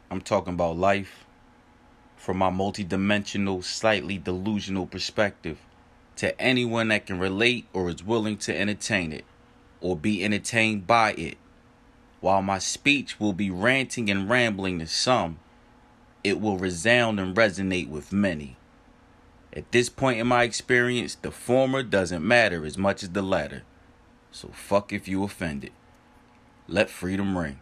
I'm talking about life from my multidimensional, slightly delusional perspective to anyone that can relate or is willing to entertain it or be entertained by it. While my speech will be ranting and rambling to some, it will resound and resonate with many. At this point in my experience, the former doesn't matter as much as the latter. So fuck if you offended. Let freedom ring.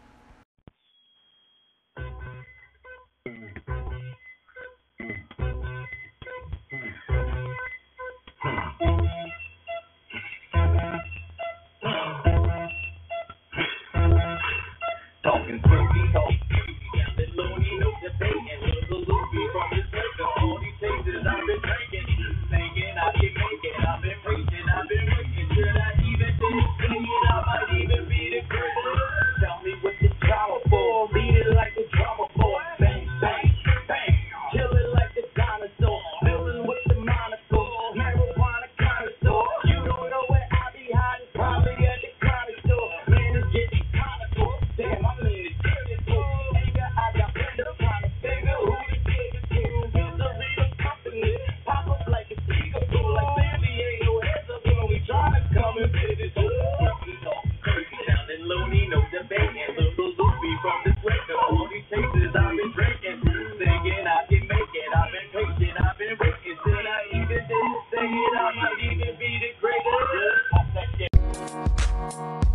Talking crazy, talk got the loony, no debate, and little Luffy from his liquor. All these cases I've been drinking, thinking I can make it. I've been preaching, I've been waiting. Should I even say it? I might even be the greatest. Tell me what the drama for. Beat it like the drama for. Bang, bang, bang. Kill it like the dinosaur. Building with the monocle. Marijuana connoisseur. You don't know where I be hiding. Probably at the corner store. Man, it's getting comical. Damn, I'm in the serious anger. I got plenty of trying to figure who the biggest is. Misery the company. Pop up like a speaker. Like family ain't no heads up when we try to come and visit. Crazy sounding loony, no debate. And little Luffy from this liquor. All these cases I've been drinking. Thinking I can make it. I've been patient, I've been waiting. Should I even say it? I might even be the greatest. Pop that shit.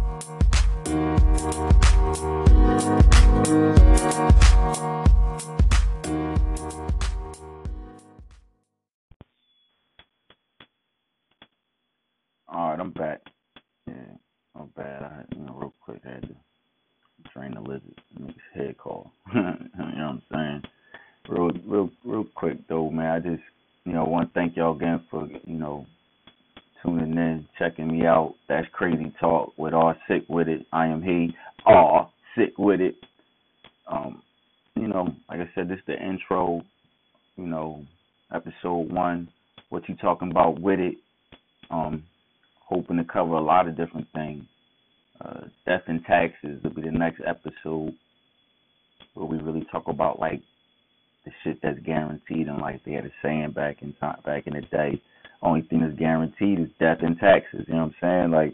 All right, I'm back. Yeah, I'm bad. Real quick, I had to train the lizard, make his head call. You know what I'm saying? Real quick though, man. I just, want to thank y'all again for, tuning in, checking me out. That's Crazy Talk with R Sick with it. I am he, R Sick with it. Like I said, this is the intro. Episode 1. What you talking about with it? Hoping to cover a lot of different things. Death and taxes will be the next episode where we really talk about like the shit that's guaranteed, and like they had a saying back in the day, only thing that's guaranteed is death and taxes. You know what I'm saying? Like,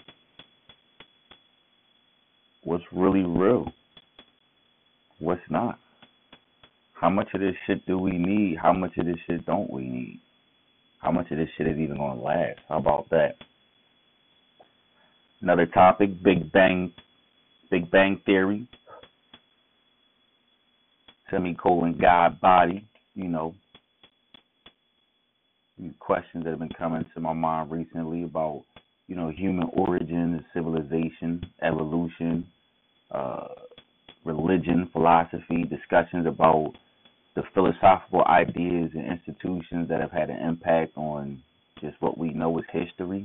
what's really real? What's not? How much of this shit do we need? How much of this shit don't we need? How much of this shit is even gonna last? How about that? Another topic, Big Bang Theory, semicolon God body, questions that have been coming to my mind recently about, human origin, civilization, evolution, religion, philosophy, discussions about the philosophical ideas and institutions that have had an impact on just what we know as history.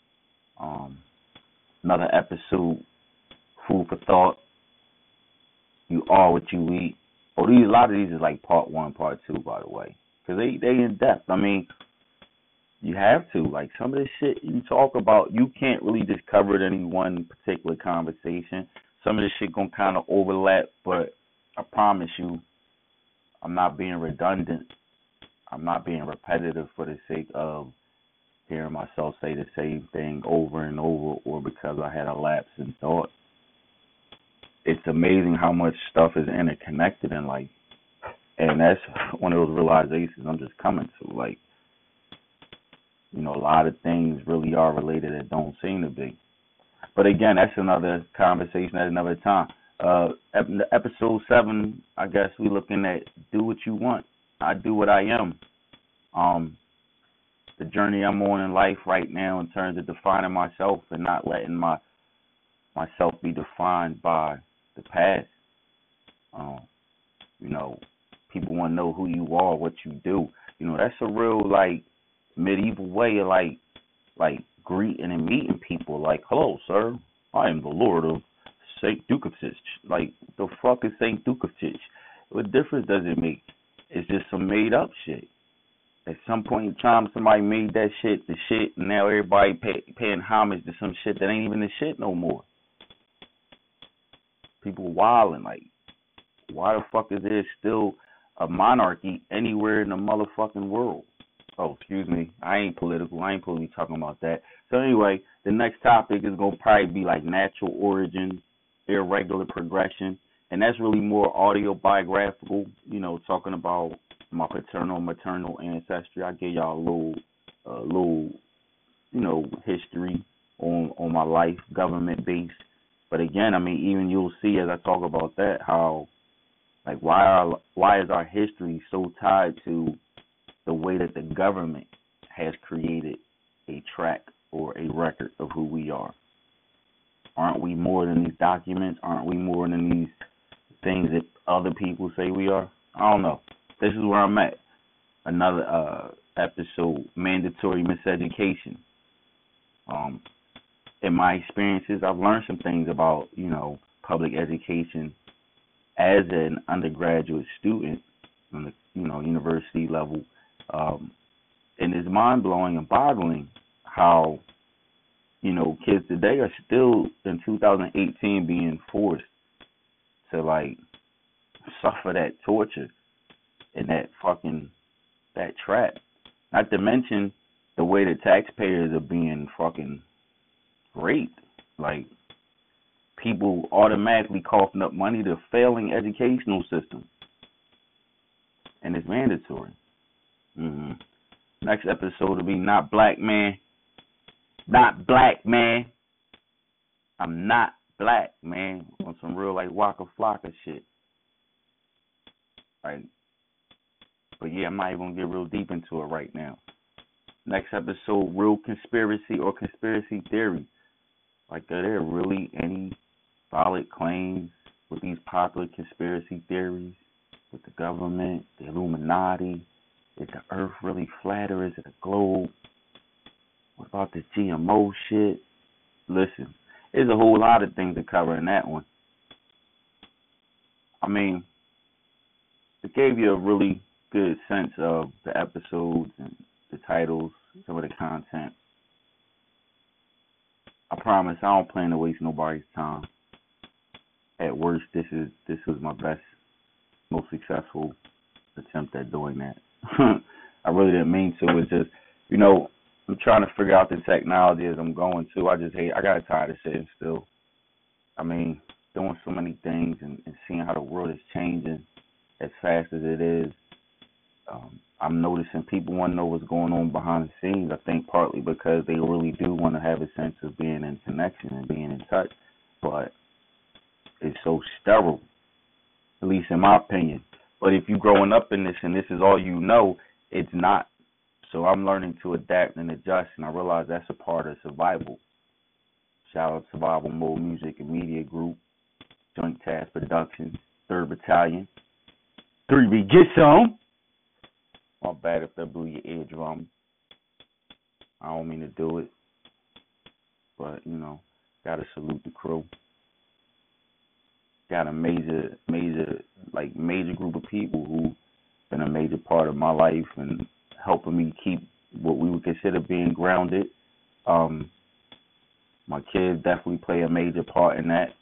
Another episode, food for thought. You are what you eat. A lot of these is like part 1, part 2, by the way, because they in depth. I mean, you have to, like, some of this shit you talk about, you can't really just cover it in any one particular conversation. Some of this shit gonna kind of overlap, but I promise you, I'm not being redundant. I'm not being repetitive for the sake of hearing myself say the same thing over and over, or because I had a lapse in thought. It's amazing how much stuff is interconnected in life. And that's one of those realizations I'm just coming to. Like, a lot of things really are related that don't seem to be. But again, that's another conversation at another time. Episode 7, I guess we looking at do what you want. I do what I am. The journey I'm on in life right now in terms of defining myself and not letting myself be defined by the past. People want to know who you are, what you do. That's a real like medieval way of like greeting and meeting people. Like, hello, sir, I am the Lord of Saint Dukovich. Like, the fuck is Saint Dukovich? What difference does it make? It's just some made up shit. At some point in time, somebody made that shit the shit, and now everybody paying homage to some shit that ain't even the shit no more. People wilding, like, why the fuck is there still a monarchy anywhere in the motherfucking world? Oh, excuse me. I ain't political. I ain't supposed to be talking about that. So anyway, the next topic is gonna probably be like natural origin, irregular progression, and that's really more autobiographical. Talking about my paternal, maternal ancestry. I give y'all a little history on my life, government based. But again, I mean, even you'll see as I talk about that how like why is our history so tied to the way that the government has created a track or a record of who we are? Aren't we more than these documents? Aren't we more than these things that other people say we are? I don't know. This is where I'm at. Another episode, mandatory miseducation. In my experiences, I've learned some things about, public education as an undergraduate student on the, university level. And it's mind blowing and boggling how, kids today are still in 2018 being forced to like suffer that torture and that trap. Not to mention the way the taxpayers are being fucking raped. Like people automatically coughing up money to failing educational system. And it's mandatory. Next episode will be Not Black Man. Not black, man. I'm not black, man. On some real like Waka Flocka shit. Right. But yeah, I'm not even gonna get real deep into it right now. Next episode, real conspiracy or conspiracy theory. Like, are there really any valid claims with these popular conspiracy theories with the government, the Illuminati? Is the Earth really flat or is it a globe? What about the GMO shit? Listen, there's a whole lot of things to cover in that one. I mean, it gave you a really good sense of the episodes and the titles, some of the content. I promise I don't plan to waste nobody's time. At worst, this was my best, most successful attempt at doing that. I really didn't mean to. It's just, I'm trying to figure out the technology as I'm going to. I got tired of sitting still. I mean, doing so many things and seeing how the world is changing as fast as it is. I'm noticing people want to know what's going on behind the scenes. I think partly because they really do want to have a sense of being in connection and being in touch. But it's so sterile, at least in my opinion. But if you're growing up in this and this is all you know, it's not. So I'm learning to adapt and adjust, and I realize that's a part of survival. Shout out Survival Mode Music and Media Group, Joint Task Productions, 3rd Battalion. 3B, get some. My bad if that blew your eardrum. I don't mean to do it. But, gotta salute the crew. Got a major group of people who been a major part of my life and helping me keep what we would consider being grounded. My kids definitely play a major part in that.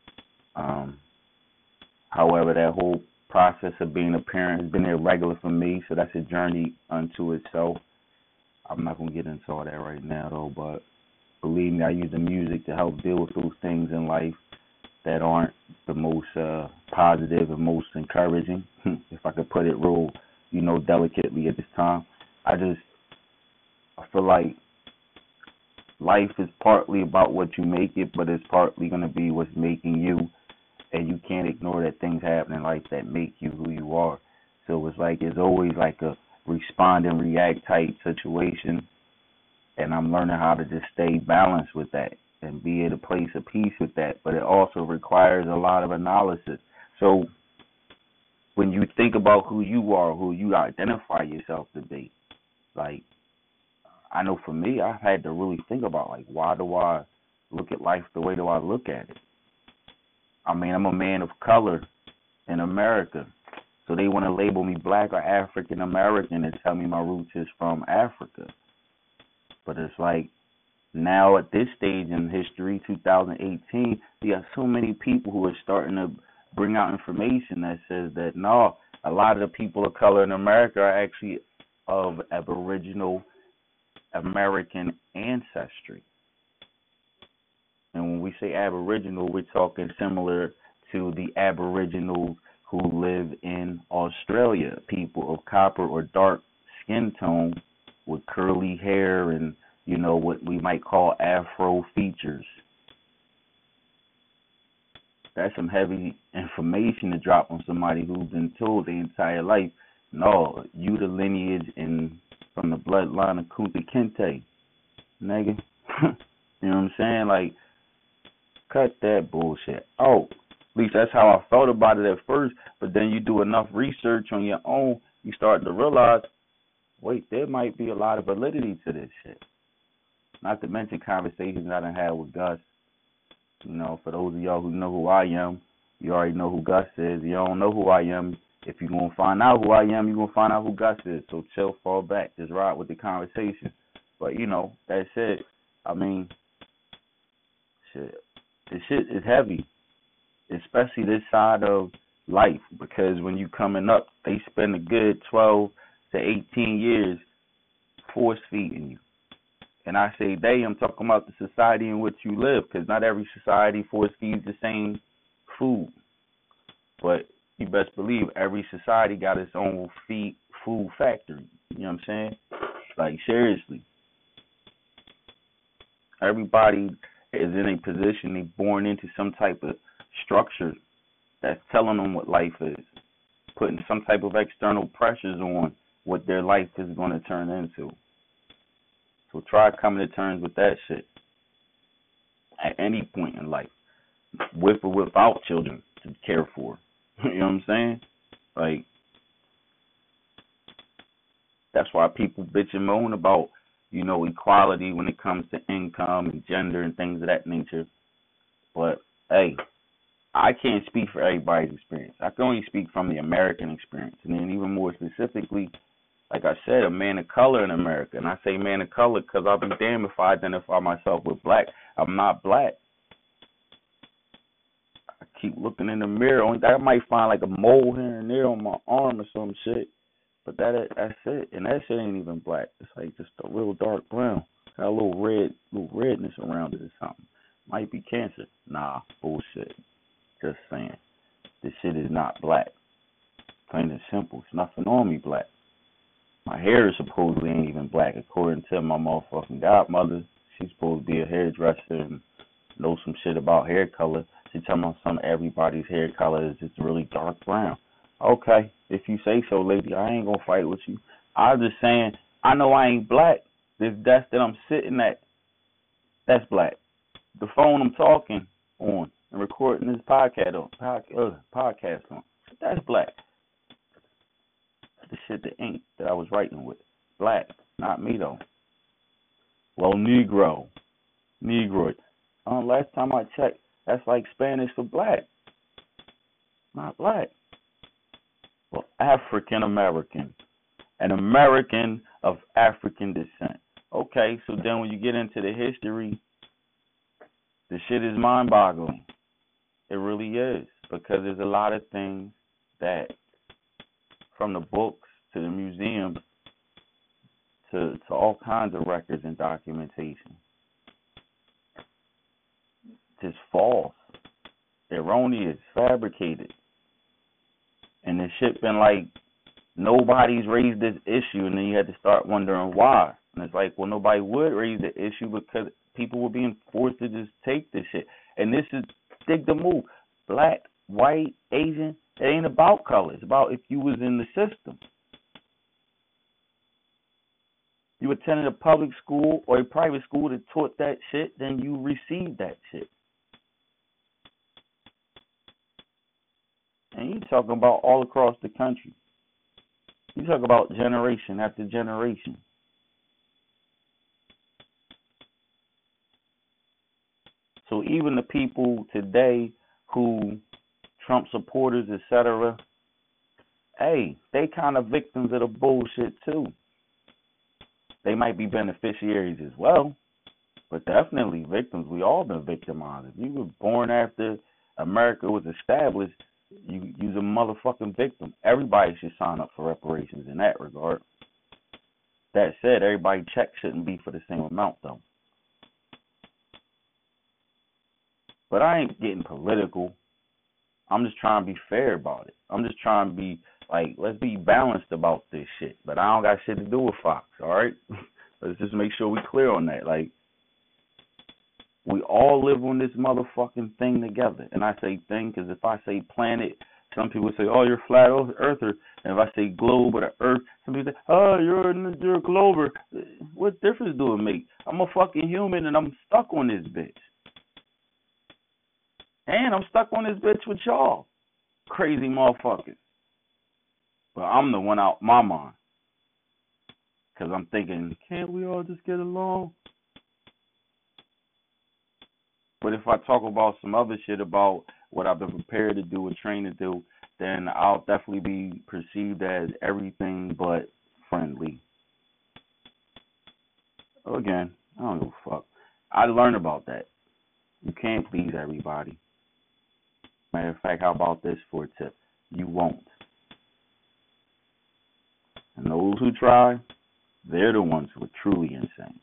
However, that whole process of being a parent has been irregular for me, so that's a journey unto itself. I'm not going to get into all that right now, though, but believe me, I use the music to help deal with those things in life that aren't the most positive and most encouraging, if I could put it real, delicately at this time. I feel like life is partly about what you make it, but it's partly going to be what's making you. And you can't ignore that things happen in life that make you who you are. So it's always like a respond and react type situation. And I'm learning how to just stay balanced with that and be at a place of peace with that. But it also requires a lot of analysis. So when you think about who you are, who you identify yourself to be, like, I know for me, I've had to really think about, like, why do I look at life the way do I look at it? I mean, I'm a man of color in America, so they want to label me black or African American and tell me my roots is from Africa. But it's like now at this stage in history, 2018, you got so many people who are starting to bring out information that says that no, a lot of the people of color in America are actually of Aboriginal American ancestry. And when we say Aboriginal, we're talking similar to the Aboriginals who live in Australia, people of copper or dark skin tone with curly hair and, what we might call Afro features. That's some heavy information to drop on somebody who's been told their entire life, no, you the lineage from the bloodline of Kunta Kinte, nigga. You know what I'm saying? Like, cut that bullshit out. At least that's how I felt about it at first. But then you do enough research on your own, you start to realize, wait, there might be a lot of validity to this shit. Not to mention conversations I done had with Gus. For those of y'all who know who I am, you already know who Gus is. You don't know who I am. If you're going to find out who I am, you're going to find out who Gus is. So chill, fall back. Just ride with the conversation. But, that shit, shit, this shit is heavy. Especially this side of life. Because when you coming up, they spend a good 12 to 18 years force feeding you. And I say they, I'm talking about the society in which you live, because not every society force feeds the same food. But you best believe every society got its own food factory. You know what I'm saying? Like, seriously. Everybody is in a position, they born into some type of structure that's telling them what life is, putting some type of external pressures on what their life is going to turn into. So try coming to terms with that shit at any point in life, with or without children to care for. You know what I'm saying? Like, that's why people bitch and moan about, equality when it comes to income and gender and things of that nature. But, hey, I can't speak for everybody's experience. I can only speak from the American experience. And then even more specifically, like I said, a man of color in America. And I say man of color because I'll be damned if I identify myself with black. I'm not black. I keep looking in the mirror. I might find like a mole here and there on my arm or some shit. But that's it. And that shit ain't even black. It's like just a real dark brown. Got a little redness around it or something. Might be cancer. Nah, bullshit. Just saying. This shit is not black. Plain and simple. It's nothing on me black. My hair is supposedly ain't even black, according to my motherfucking godmother. She's supposed to be a hairdresser and know some shit about hair color. She telling me some everybody's hair color is just really dark brown. Okay, if you say so, lady, I ain't gonna fight with you. I'm just saying, I know I ain't black. This desk that I'm sitting at, that's black. The phone I'm talking on and recording this podcast on, that's black. The shit, the ink that I was writing with, black, not me though. Well, Negroid. Last time I checked, that's like Spanish for black, not black. Well, African American, an American of African descent. Okay, so then when you get into the history, the shit is mind-boggling. It really is, because there's a lot of things that, from the books to the museums to all kinds of records and documentation, just false, erroneous, fabricated. And the shit been like, nobody's raised this issue, and then you had to start wondering why. And it's like, well, nobody would raise the issue because people were being forced to just take this shit. And this is, dig the move, black, white, Asian, it ain't about color. It's about if you was in the system. You attended a public school or a private school that taught that shit, then you received that shit. And you talking about all across the country. You talk about generation after generation. So even the people today who Trump supporters, etc., hey, they kind of victims of the bullshit too. They might be beneficiaries as well, but definitely victims. We all been victimized. If you were born after America was established, You's a motherfucking victim. Everybody should sign up for reparations in that regard. That said, everybody check shouldn't be for the same amount though. But I ain't getting political. I'm just trying to be fair about it. I'm just trying to be like, let's be balanced about this shit. But I don't got shit to do with Fox, all right? Let's just make sure we clear on that. Like, we all live on this motherfucking thing together. And I say thing because if I say planet, some people say, oh, you're a flat earther. And if I say globe or the earth, some people say, oh, you're a glober. What difference do it make? I'm a fucking human and I'm stuck on this bitch. And I'm stuck on this bitch with y'all. Crazy motherfuckers. But I'm the one out my mind. Because I'm thinking, can't we all just get along? But if I talk about some other shit about what I've been prepared to do and trained to do, then I'll definitely be perceived as everything but friendly. Again, I don't give a fuck. I learned about that. You can't please everybody. Matter of fact, how about this for a tip? You won't. And those who try, they're the ones who are truly insane.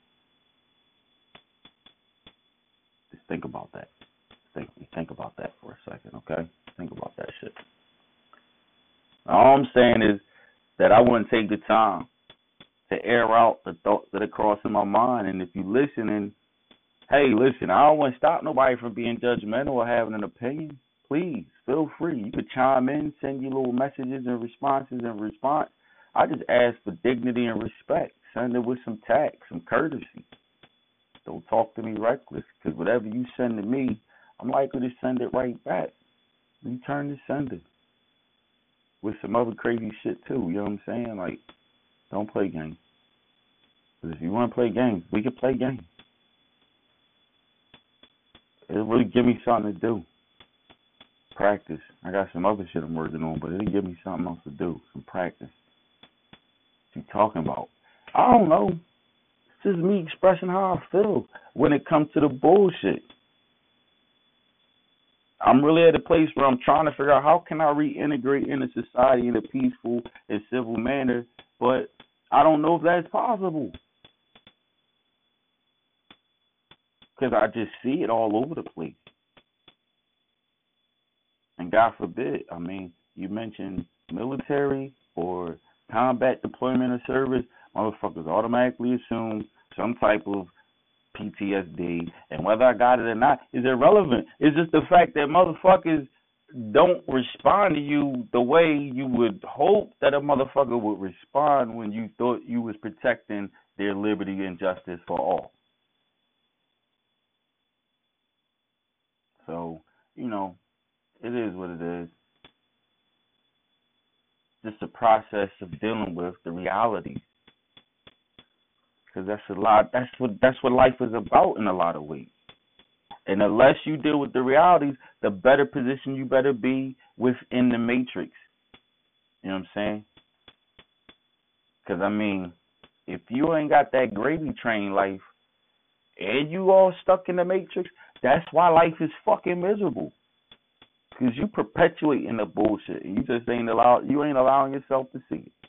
Just think about that. Think about that for a second, okay? Think about that shit. All I'm saying is that I wouldn't take the time to air out the thoughts that are crossing my mind. And if you're listening, hey, listen, I don't want to stop nobody from being judgmental or having an opinion. Please, feel free. You could chime in, send you little messages and responses in response. I just ask for dignity and respect. Send it with some tact, some courtesy. Don't talk to me reckless, because whatever you send to me, I'm likely to send it right back. Return the sender. With some other crazy shit, too. You know what I'm saying? Like, don't play games. Because if you want to play games, we can play games. It'll really give me something to do. Practice. I got some other shit I'm working on, but it'll give me something else to do. Some practice. What you talking about? I don't know. It's just me expressing how I feel when it comes to the bullshit. I'm really at a place where I'm trying to figure out how can I reintegrate into society in a peaceful and civil manner, but I don't know if that's possible. Because I just see it all over the place. And God forbid, I mean, you mentioned military or combat deployment or service, motherfuckers automatically assume some type of PTSD, and whether I got it or not is irrelevant. It's just the fact that motherfuckers don't respond to you the way you would hope that a motherfucker would respond when you thought you was protecting their liberty and justice for all. So, you know, it is what it is. Just a process of dealing with the reality. Because that's what life is about in a lot of ways. And the less you deal with the realities, the better position you better be within the matrix. You know what I'm saying? Because, I mean, if you ain't got that gravy train life and you all stuck in the matrix, that's why life is fucking miserable. Because you perpetuating the bullshit. And you just ain't allowing yourself to see it.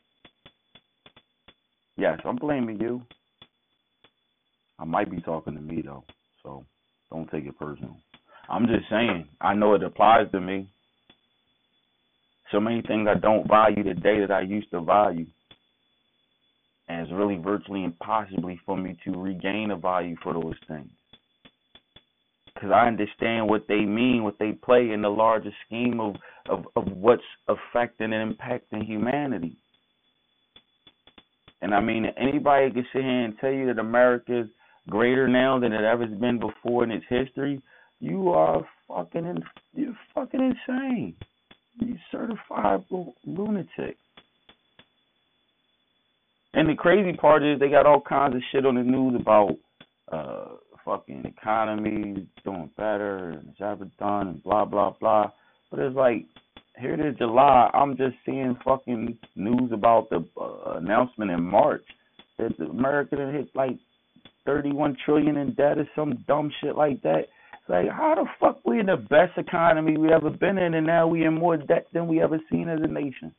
Yes, I'm blaming you. I might be talking to me, though, so don't take it personal. I'm just saying, I know it applies to me. So many things I don't value today that I used to value. And it's really virtually impossible for me to regain a value for those things. Because I understand what they mean, what they play in the larger scheme of what's affecting and impacting humanity. And I mean, anybody can sit here and tell you that America's greater now than it ever has been before in its history, you're fucking insane. You certified lunatic. And the crazy part is they got all kinds of shit on the news about fucking economy doing better and it's ever done and blah blah blah. But it's like, here it is July, I'm just seeing fucking news about the announcement in March that America hit like 31 trillion in debt or some dumb shit like that. It's Like, how the fuck we in the best economy we ever been in, and now we in more debt than we ever seen as a nation?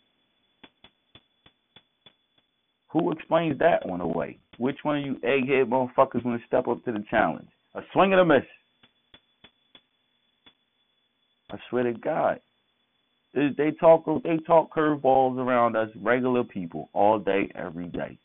Who explains that one away? Which one of you egghead motherfuckers want to step up to the challenge? A swing and a miss. I swear to God. They talk curveballs around us regular people all day, every day.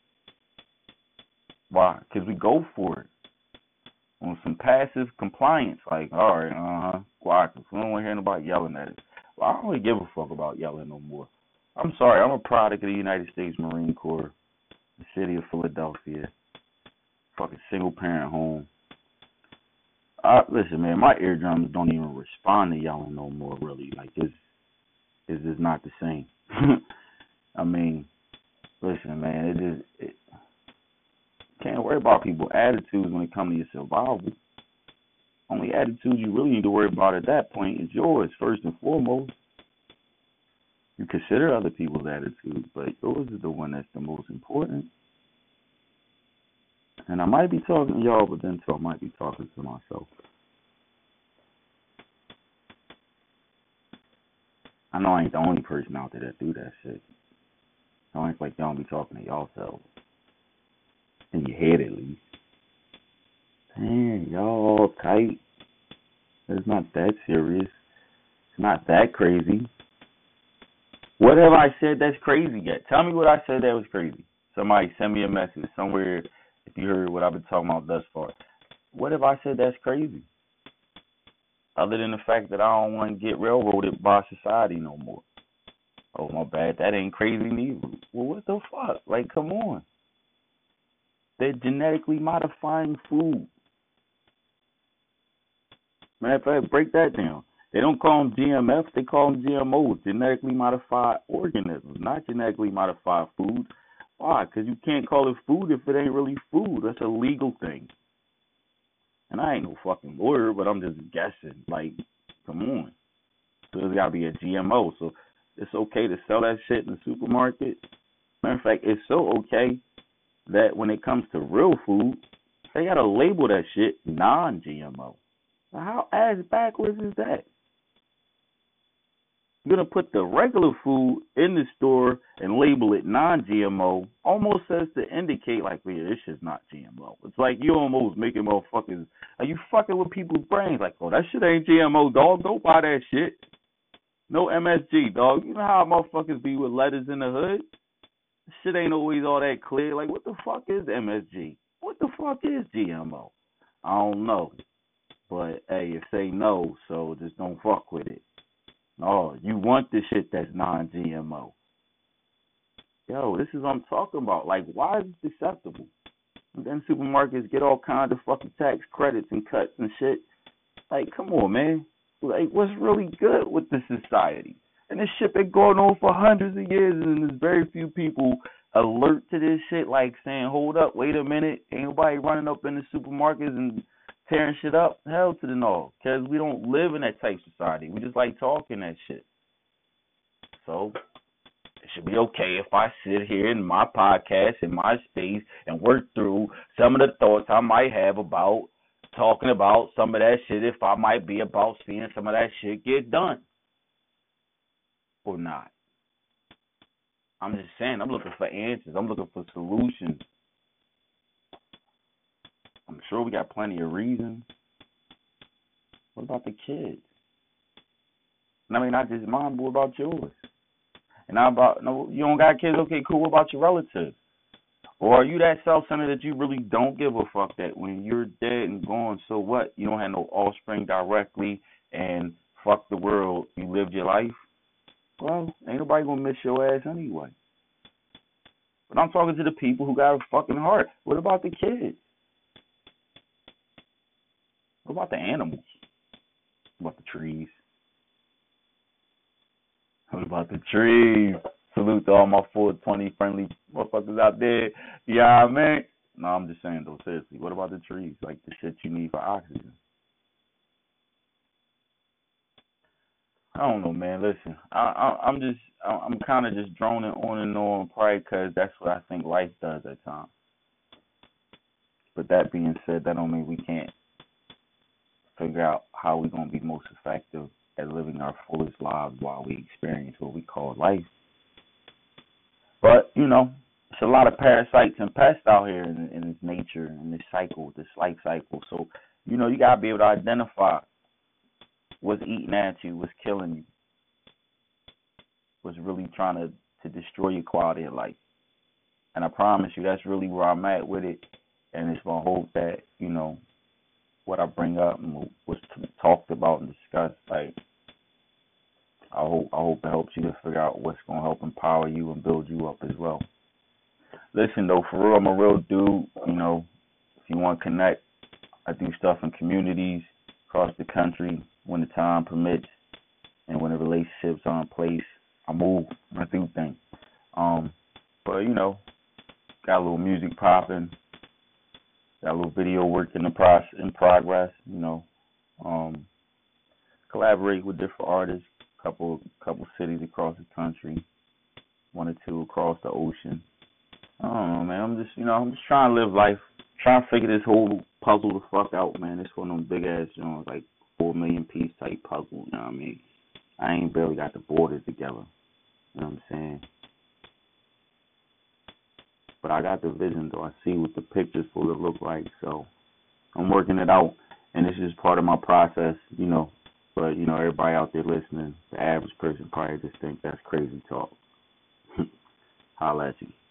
Why? Because we go for it. On some passive compliance, like, all right, quiet, we don't want to hear nobody yelling at us. Well, I don't really give a fuck about yelling no more. I'm sorry, I'm a product of the United States Marine Corps, the city of Philadelphia, fucking single parent home. Listen, man, my eardrums don't even respond to yelling no more, really. Like, it's just not the same. I mean, listen, man, can't worry about people's attitudes when it comes to your survival. Only attitudes you really need to worry about at that point is yours, first and foremost. You consider other people's attitudes, but yours is the one that's the most important. And I might be talking to y'all, but then too, I might be talking to myself. I know I ain't the only person out there that do that shit. I ain't like y'all be talking to y'all selves. In your head, at least. Damn, y'all all tight. It's not that serious. It's not that crazy. What have I said that's crazy yet? Tell me what I said that was crazy. Somebody send me a message somewhere if you heard what I've been talking about thus far. What have I said that's crazy? Other than the fact that I don't want to get railroaded by society no more. Oh, my bad. That ain't crazy neither. Well, what the fuck? Like, come on. They're genetically modifying food. Matter of fact, break that down. They don't call them GMF, they call them GMOs, genetically modified organisms, not genetically modified food. Why? Because you can't call it food if it ain't really food. That's a legal thing. And I ain't no fucking lawyer, but I'm just guessing. Like, come on. So there's got to be a GMO. So it's okay to sell that shit in the supermarket. Matter of fact, it's so okay that when it comes to real food, they got to label that shit non-GMO. Now, how ass backwards is that? You're going to put the regular food in the store and label it non-GMO, almost says to indicate, like, well, yeah, this shit's not GMO. It's like you almost making motherfuckers, are you fucking with people's brains? Like, oh, that shit ain't GMO, dog. Don't buy that shit. No MSG, dog. You know how motherfuckers be with letters in the hood? Shit ain't always all that clear. Like, what the fuck is MSG? What the fuck is GMO? I don't know. But, hey, if they know, so just don't fuck with it. Oh, you want the shit that's non-GMO. Yo, this is what I'm talking about. Like, why is it acceptable? And then supermarkets get all kinds of fucking tax credits and cuts and shit. Like, come on, man. Like, what's really good with this society? And this shit been going on for hundreds of years, and there's very few people alert to this shit, like saying, hold up, wait a minute. Ain't nobody running up in the supermarkets and tearing shit up. Hell to the no. Because we don't live in that type of society. We just like talking that shit. So it should be okay if I sit here in my podcast, in my space, and work through some of the thoughts I might have about talking about some of that shit, if I might be about seeing some of that shit get done. Or not. I'm just saying, I'm looking for answers. I'm looking for solutions. I'm sure we got plenty of reasons. What about the kids? And I mean, not just mine, but what about yours? And not about, no, you don't got kids? Okay, cool. What about your relatives? Or are you that self-centered that you really don't give a fuck that when you're dead and gone, so what? You don't have no offspring directly and fuck the world. You lived your life? Well, ain't nobody gonna miss your ass anyway. But I'm talking to the people who got a fucking heart. What about the kids? What about the animals? What about the trees? What about the trees? Salute to all my 420 friendly motherfuckers out there. Yeah, I mean. No, I'm just saying though, seriously. What about the trees? Like the shit you need for oxygen. I don't know, man. Listen, I'm kind of just droning on and on, probably because that's what I think life does at times. But that being said, that don't mean we can't figure out how we're gonna be most effective at living our fullest lives while we experience what we call life. But it's a lot of parasites and pests out here in this nature, in this cycle, this life cycle. So you gotta be able to identify what's eating at you, what's killing you, what's really trying to destroy your quality of life. And I promise you, that's really where I'm at with it. And it's my hope that what I bring up and what's talked about and discussed, like I hope it helps you to figure out what's gonna help empower you and build you up as well. Listen though, for real, I'm a real dude. If you want to connect, I do stuff in communities across the country when the time permits and when the relationships are in place. I move, I do things. But got a little music popping, got a little video work in progress. Collaborate with different artists, couple cities across the country, one or two across the ocean. I don't know, man. I'm just trying to live life, trying to figure this whole puzzle the fuck out, man. It's one of them big ass, like 4 million piece type puzzle. You know what I mean? I ain't barely got the borders together. You know what I'm saying? But I got the vision, though. I see what the picture's supposed to look like. So I'm working it out, and this is part of my process, But, everybody out there listening, the average person probably just think that's crazy talk. Holla at you.